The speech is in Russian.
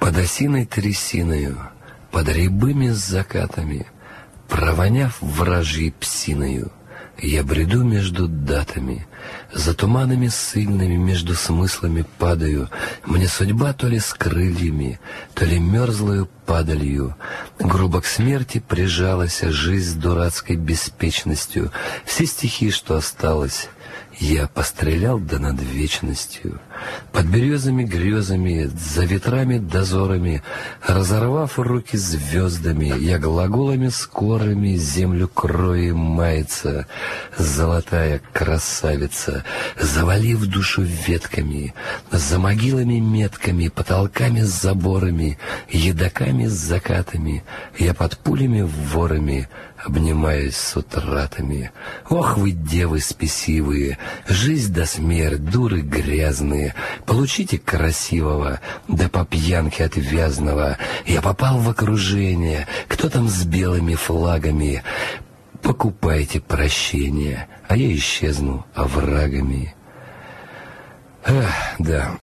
Под осиной трясиною, под рябыми закатами, провоняв вражьей псиною, я бреду между датами, за туманами сильными между смыслами падаю. Мне судьба то ли с крыльями, то ли мерзлою падалью. Грубо к смерти прижалась жизнь с дурацкой беспечностью. Все стихи, что осталось, я пострелял да над вечностью. Под березами грезами, за ветрами дозорами, разорвав руки звездами, я глаголами скорыми землю крою и мается. Золотая красавица, завалив душу ветками, за могилами метками, потолками с заборами, едоками с закатами, я под пулями ворами обнимаюсь с утратами. Ох вы, девы спесивые, жизнь да смерть, дуры грязные, получите красивого, да по пьянке отвязного. Я попал в окружение, кто там с белыми флагами? Покупайте прощение, а я исчезну оврагами. Да.